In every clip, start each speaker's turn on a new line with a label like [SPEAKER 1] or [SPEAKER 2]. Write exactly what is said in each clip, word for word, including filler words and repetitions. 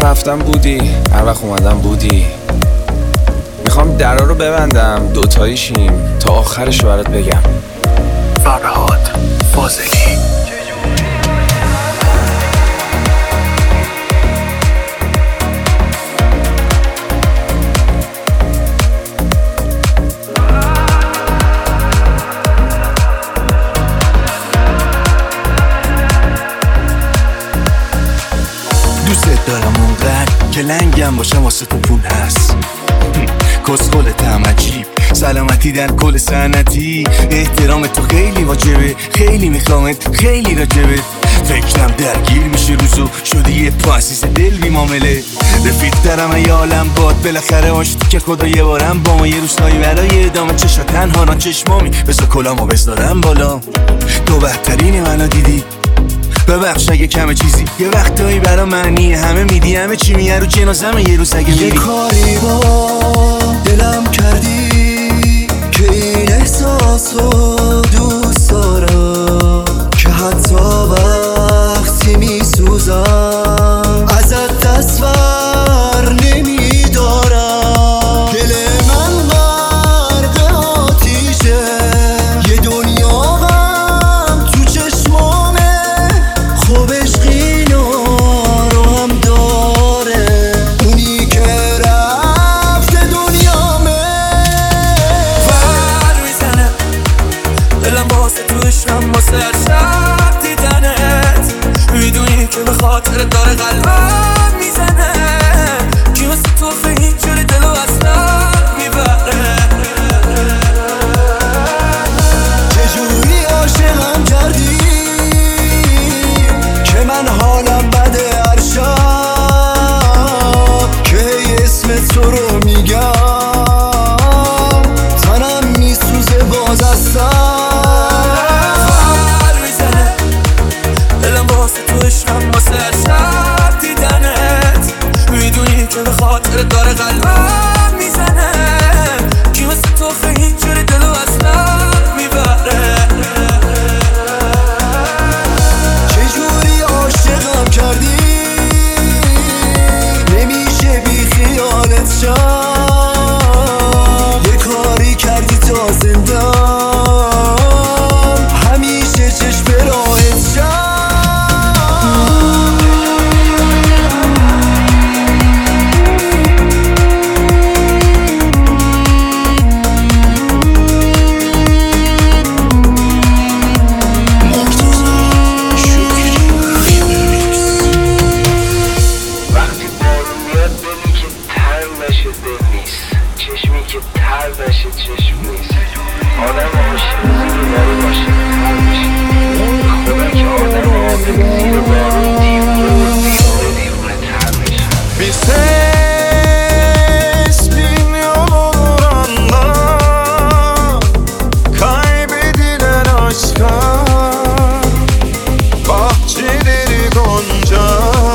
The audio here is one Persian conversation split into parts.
[SPEAKER 1] وقت رفتم بودی، هر وقت اومدم بودی. میخوام درا رو ببندم دوتایی شیم تا آخرش برات بگم.
[SPEAKER 2] فرهاد فاضلی. دوست دارم اونقدر که لنگم باشم واسه تو پول هست. کسخلتم عجیب، سلامتی در کل سنتی. احترام تو خیلی واجبه، خیلی میخوامت، خیلی راجبه. فکرم درگیر میشه روزو، شدی یه پاسیس دل بی معامله. رفیق درم ای عالم باد، بالاخره آشتی که خدا یه بارم با ما یه روستایی برای ادامه. چشا تنها را چشمامی، بسا کلامو بذارم بالا. تو بهترین منو دیدی، ببخش اگه کمه چیزی. یه وقتایی برا معنی همه میدی، همه چی میه رو جنازمه یه روز اگه میری.
[SPEAKER 3] یه کاری با دلم کردی که این احساسو دوست دارم، که حتی وقتی میسوزم ازت تصور نمیدارم. دل من غرق آتیشه، یه دنیا غم تو چشمامه. خوب عشقینا رو هم داره، اونی که رفته دنیامه.
[SPEAKER 4] ور میزنه دلم واسه تو عشقم، واسه هر شب دیدنت. میدونی که به خاطر داره قلبم میزنه، که واسه تو فهیم جوری دلو اصلا میبره.
[SPEAKER 3] چجوری عاشقم کردی که من حالم بده هر شب، که هی اسم تو رو میگم تنم میسوزه باز هستم.
[SPEAKER 4] ور میزنه دلم واسه تو عشقم، واسه هر شب دیدنت. میدونی که به خاطر داره قلبم میزنه، که واسه تو فهیم جوری دلو اصلا میبره.
[SPEAKER 3] چجوری عاشقم کردی نمیشه بی خیالت شم. یه کاری کردی تا زندم همیشه چشم راهت شم.
[SPEAKER 5] وقتی بارون میاد دلی که تر نشه دل نیست، چشمی که تر نشه چشم نیست. آدم عاشق زیر بارون باشه تر میشه. خدا که آدم عاشق زیر بارون دیوونه و دیوونه دیوونه تر میشه.
[SPEAKER 6] Bir ses bin yol olur anda, kaybedilen aşka bahçeleri gonca.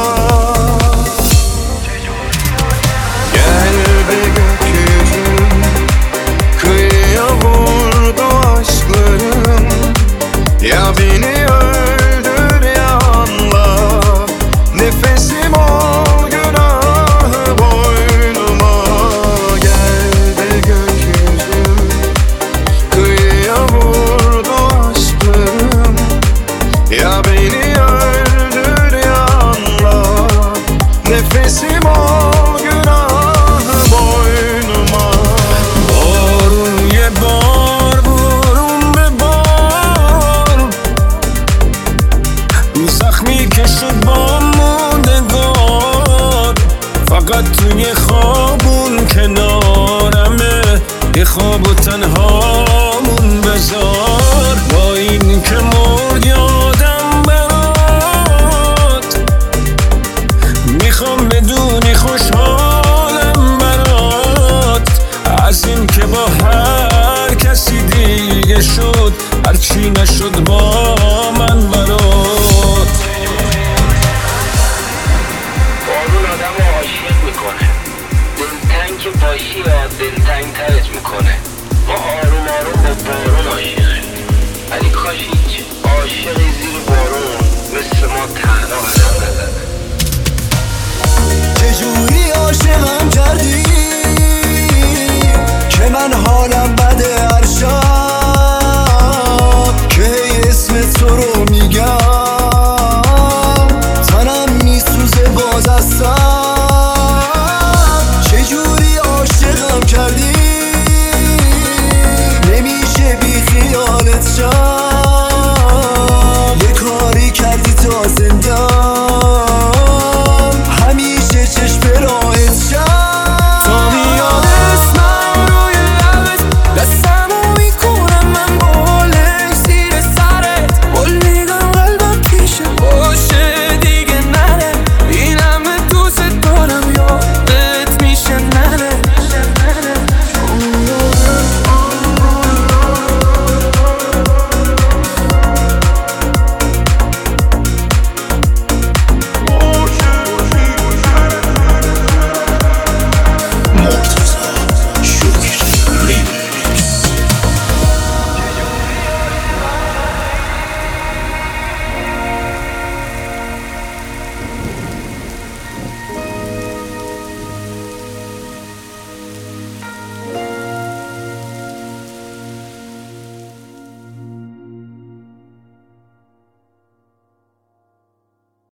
[SPEAKER 6] Gel be gökyüzüm, kıyıya vurdu aşklarım. Ya beni öldür ya anla, nefesim ol günahı boynuma. Gel be gökyüzüm, kıyıya vurdu aşklarım. Ya beni öldür ya anla, nefesim ol günahı boynuma. Barun ye bar, barun be bar. زخمی که شد با موندگار، فقط توی خوابون کنارمه. یه خواب و تنهامون بذار، با این که مرد یادم برات. میخوام بدونی خوشحالم برات، از این که با هر کسی دیگه شد، هرچی نشد با من برات.
[SPEAKER 5] بارون آدم عاشق میکنه، دلتنگ که باشی یا دلتنگ ترت میکنه. ما آروم آروم با بارون عاشقیم، ولی کاش هیچ
[SPEAKER 3] حالم بده